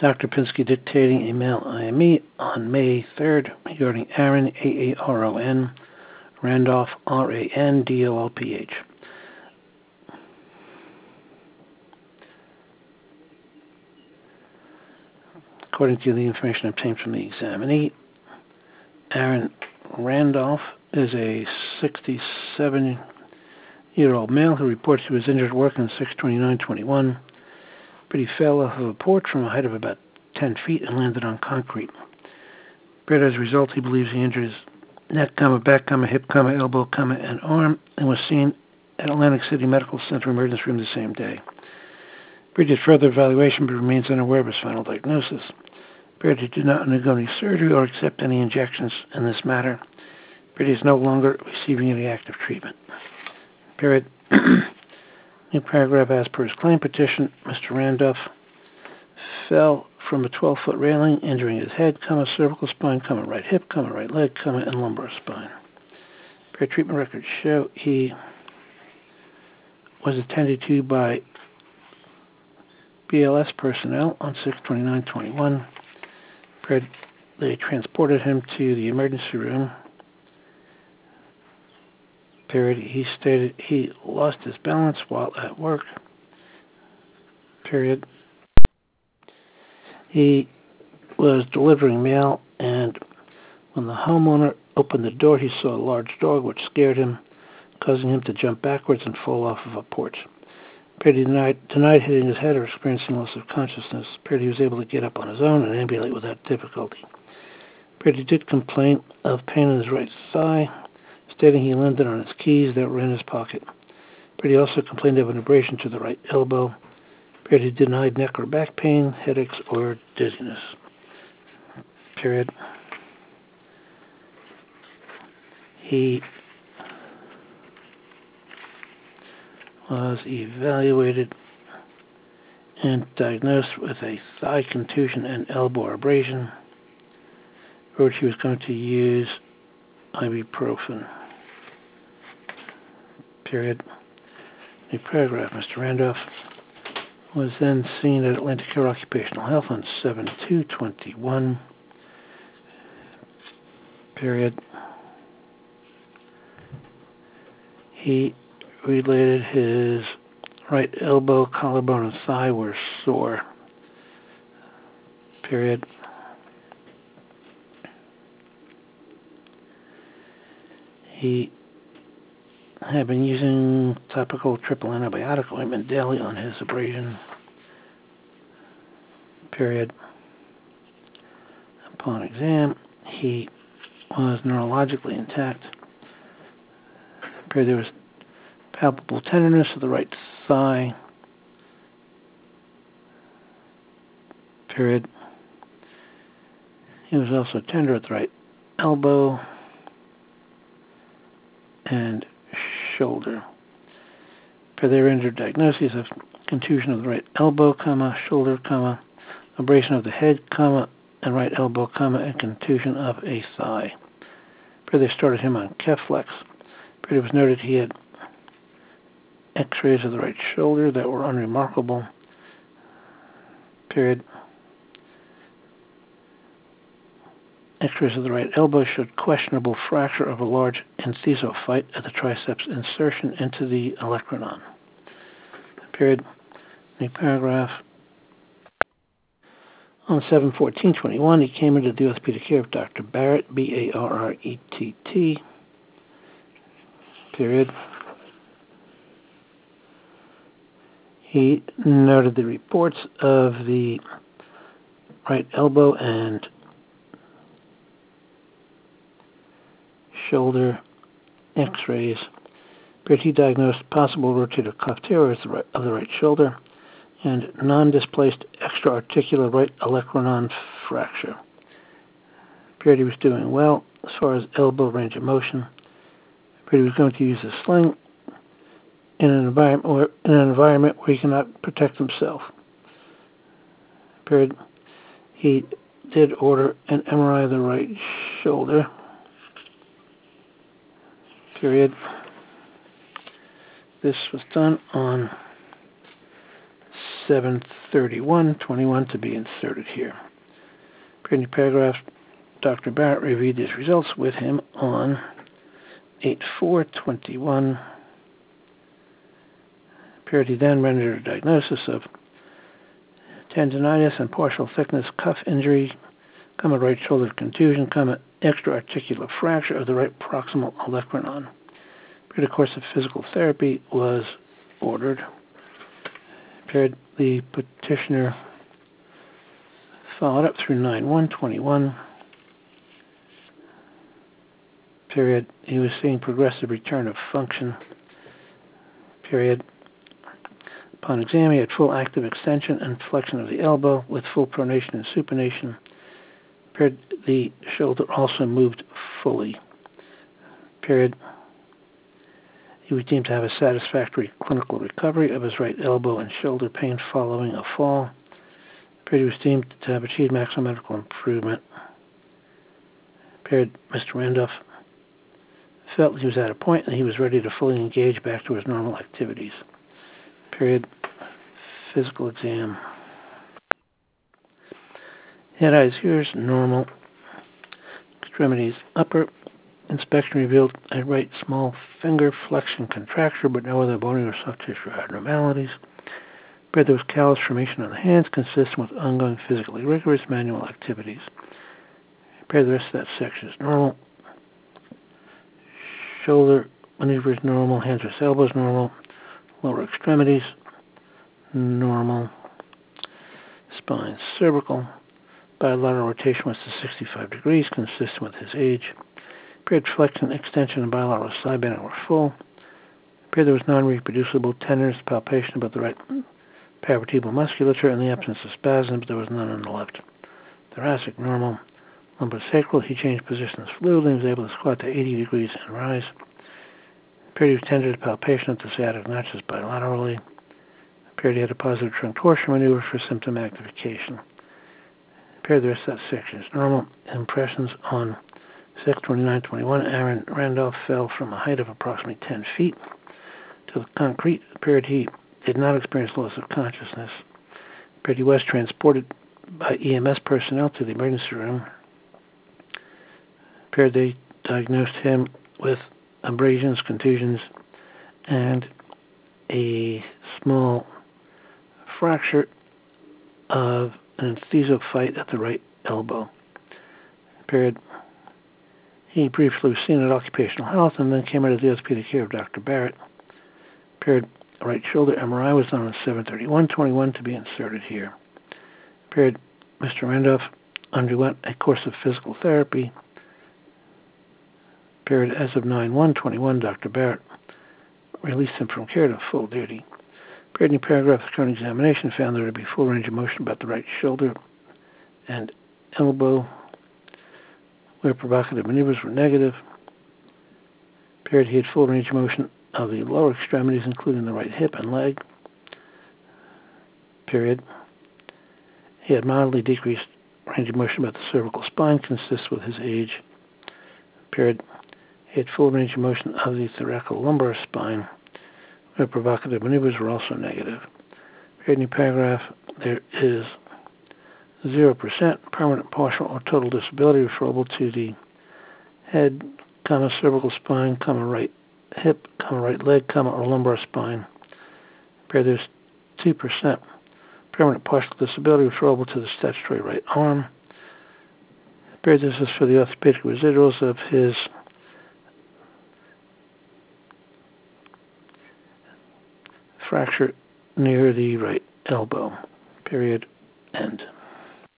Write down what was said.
Dr. Pinsky dictating a mail IME on May 3rd regarding Aaron, Aaron, Randolph, Randolph. According to the information obtained from the examinee, Aaron Randolph is a 67-year-old male who reports he was injured at work on 6/29/21, but he fell off of a porch from a height of about 10 feet and landed on concrete. But as a result, he believes he injured his neck, back, hip, elbow, and arm, and was seen at Atlantic City Medical Center emergency room the same day. Beard did further evaluation but remains unaware of his final diagnosis. Beard did not undergo any surgery or accept any injections in this matter. Beard is no longer receiving any active treatment. Period. New paragraph, as per his claim petition, Mr. Randolph fell from a 12-foot railing, injuring his head, cervical spine, right hip, right leg, and lumbar spine. Beard treatment records show he was attended to by BLS personnel on 6/29/21. They transported him to the emergency room. Period. He stated he lost his balance while at work. Period. He was delivering mail, and when the homeowner opened the door, he saw a large dog, which scared him, causing him to jump backwards and fall off of a porch. He denied hitting his head or experiencing loss of consciousness. He was able to get up on his own and ambulate without difficulty. He did complain of pain in his right thigh, stating he landed on his keys that were in his pocket. He also complained of an abrasion to the right elbow. He denied neck or back pain, headaches, or dizziness. Period. He was evaluated and diagnosed with a thigh contusion and elbow abrasion, for which he was going to use ibuprofen. Period. New paragraph. Mr. Randolph was then seen at Atlantic Care Occupational Health on 7/2/21. Period. He related his right elbow, collarbone, and thigh were sore. Period. He had been using topical triple antibiotic ointment daily on his abrasion. Period. Upon exam, he was neurologically intact. Period. There was palpable tenderness of the right thigh. Period. He was also tender at the right elbow and shoulder. There were injured diagnoses of contusion of the right elbow, shoulder, abrasion of the head, and right elbow, and contusion of a thigh. They started him on Keflex. It was noted he had X-rays of the right shoulder that were unremarkable. Period. X-rays of the right elbow showed questionable fracture of a large enthesophyte at the triceps insertion into the olecranon. Period. New paragraph. On 7/14/21, he came into the orthopedic care of Dr. Barrett, Barrett. Period. He noted the reports of the right elbow and shoulder X-rays. He diagnosed possible rotator cuff tear of the right shoulder and non-displaced extra-articular right olecranon fracture. He was doing well as far as elbow range of motion. He was going to use a sling in an environment where he cannot protect himself. Period. He did order an MRI of the right shoulder. Period. This was done on 7/31/21 to be inserted here. New paragraph, Dr. Barrett reviewed these results with him on 8/4/21. He then rendered a diagnosis of tendinitis and partial thickness cuff injury, right shoulder contusion, extra-articular fracture of the right proximal olecranon. A course of physical therapy was ordered. The petitioner followed up through 9/1/21. He was seeing progressive return of function. Upon exam, he had full active extension and flexion of the elbow with full pronation and supination. The shoulder also moved fully. He was deemed to have a satisfactory clinical recovery of his right elbow and shoulder pain following a fall. He was deemed to have achieved maximum medical improvement. Mr. Randolph felt he was at a point and he was ready to fully engage back to his normal activities. Physical exam. Head, eyes, ears, normal. Extremities, upper. Inspection revealed a right small finger flexion contracture, but no other bony or soft tissue abnormalities. There was callus formation on the hands, consistent with ongoing physically rigorous manual activities. The rest of that section is normal. Shoulder maneuvers normal, hands or elbows normal, lower extremities normal, spine cervical, bilateral rotation was to 65 degrees, consistent with his age. Flexion, extension, and bilateral side bending were full. There was non-reproducible tenderness, palpation about the right paravertebral musculature in the absence of spasms, but there was none on the left. Thoracic normal. Lumbosacral, he changed positions fluidly and was able to squat to 80 degrees and rise. He was tender to palpation at the sciatic notches bilaterally. He had a positive trunk torsion maneuver for symptom activation. The rest of that section is normal. Impressions on 6/29/21, Aaron Randolph fell from a height of approximately 10 feet to the concrete. He did not experience loss of consciousness. He was transported by EMS personnel to the emergency room. They diagnosed him with abrasions, contusions, and a small fracture of an enthesophyte at the right elbow. He briefly was seen at occupational health and then came out of the orthopedic care of Dr. Barrett. Right shoulder MRI was done on 7/31/21 to be inserted here. Mr. Randolph underwent a course of physical therapy. As of 9/1/21, Dr. Barrett released him from care to full duty. New paragraph, the current examination found there to be full range of motion about the right shoulder and elbow, where provocative maneuvers were negative. He had full range of motion of the lower extremities, including the right hip and leg. He had mildly decreased range of motion about the cervical spine, consistent with his age. He had full range of motion of the thoracolumbar spine, where provocative maneuvers were also negative. New paragraph, there is 0% permanent, partial, or total disability referable to the head, cervical spine, right hip, right leg, or lumbar spine. There's 2% permanent, partial disability referable to the statutory right arm. This is for the orthopedic residuals of his fracture near the right elbow. End.